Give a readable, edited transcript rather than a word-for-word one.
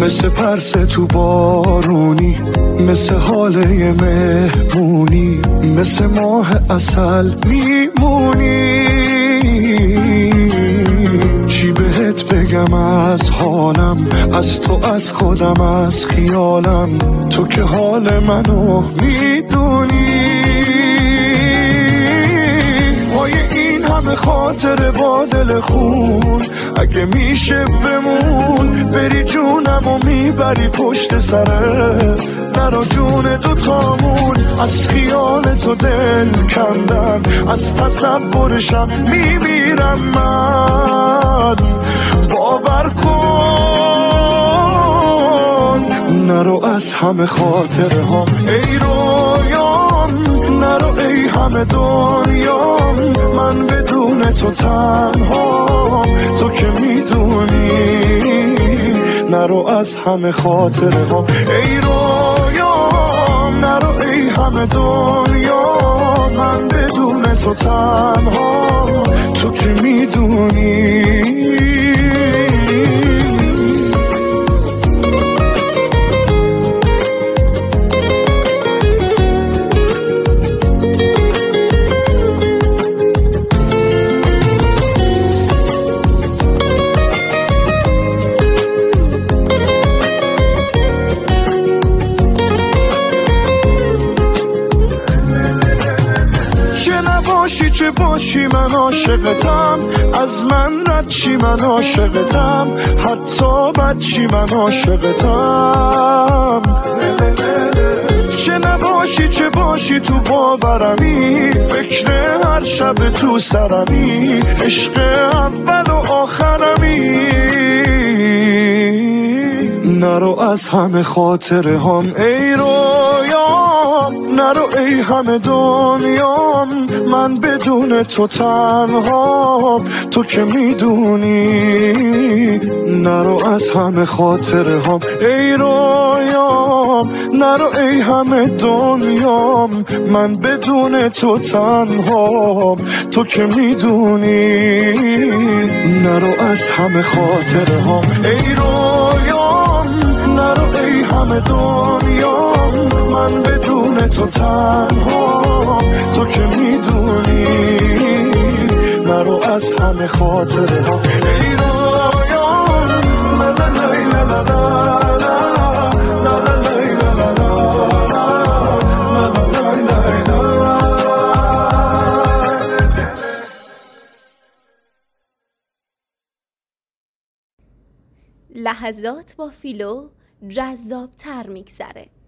مثل پرسه تو بارونی، مثل حاله مهمونی، مثل ماه عسل میمونی. چی بهت بگم از حالم، از تو، از خودم، از خیالم، تو که حال منو میدونی. پای این همه خاطر با دل خون، اگه میشه بمون، بری جونم و میبری پشت سرت، نرا جون دوتامون. از خیال تو دل کندن، از تصورشم میمیرم من. باور کن نرو از همه خاطره ها ای رویام، نرو ای همه دنیام، من بدون تو تنها، تو که میدونی. نرو از همه خاطره ها ای رویام، نرو ای همه دنیا، من بدون تو تنها، تو که میدونی. چه باشی من عاشقتم، از من رد چی من عاشقتم، حتی بد چی من عاشقتم. چه نباشی چه باشی تو باورمی، فکر هر شب تو سرمی، عشق اول و آخرمی. نرو از همه خاطره هم ای رویام، نرو ای همه دنیام، من بدون تو تنها، تو که میدونی. نرو از همه خاطره هم ای رویام، نرو ای همه دنیام، من بدون تو تنها، تو که میدونی. نرو از همه خاطره هم ای رویام، نرو ای همه دنیام، من بدون تو تنها، تو که میدونی. نرو از همه خاطره ها ای رویام، لا لا لا لا لا لا لا لا لحظات با فیلو جذاب تر میگذره.